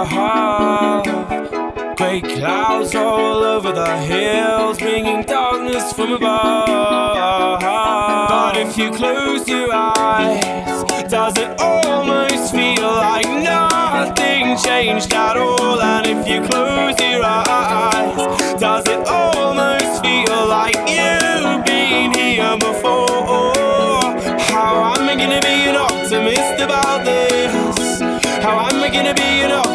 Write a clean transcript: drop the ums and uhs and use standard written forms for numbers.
Grey clouds roll over the hills, bringing darkness from above. But if you close your eyes, does it almost feel like nothing changed at all? And if you close your eyes, does it almost feel like you've been here before? How am I gonna be an optimist about this? How am I gonna be an optimist?